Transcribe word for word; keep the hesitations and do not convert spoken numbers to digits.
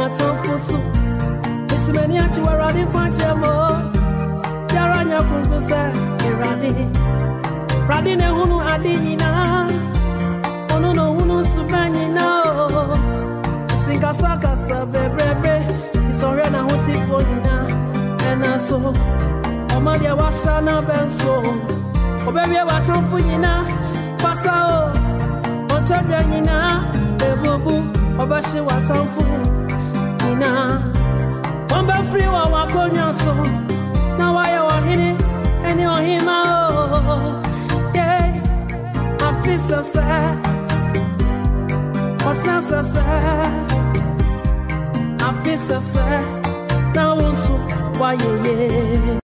matamfusu Isimeni achi waradi kwa chemo Yaranya kunkuse iradi Radi ne hunu adi nyina Onu no hunu sube nyina Sinkasakasa bebrebe Isore na huti ponina Ena so Omadia wasana benso Obebi watamfu nyina Pasa o Onchadra nyina Ebubu Obashi watamfu nyina Wamba free wa wakonya so Na waya wahini Eni ohima o Yeah Afisa se Watna se se Afisa se Na wunsu Wa ye ye